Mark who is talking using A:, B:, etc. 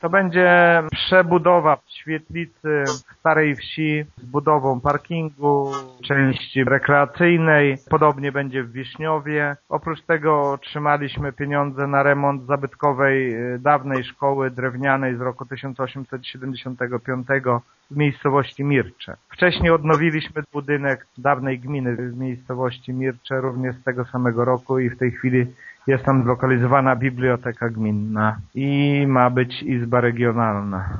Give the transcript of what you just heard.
A: To będzie przebudowa świetlicy w Starej Wsi z budową parkingu, części rekreacyjnej. Podobnie będzie w Wiśniowie. Oprócz tego otrzymaliśmy pieniądze na remont zabytkowej dawnej szkoły drewnianej z roku 1875 w miejscowości Mircze. Wcześniej odnowiliśmy budynek dawnej gminy w miejscowości Mircze również z tego samego roku i w tej chwili jest tam zlokalizowana biblioteka gminna i ma być izba regionalna.